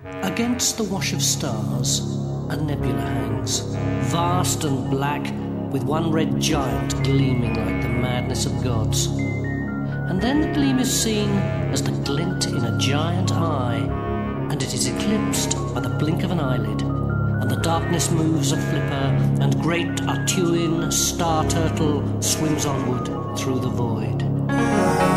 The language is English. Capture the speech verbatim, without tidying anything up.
Against the wash of stars, a nebula hangs, vast and black, with one red giant gleaming like the madness of gods. And then the gleam is seen as the glint in a giant eye, and it is eclipsed by the blink of an eyelid, and the darkness moves a flipper, and great Artuin star turtle swims onward through the void.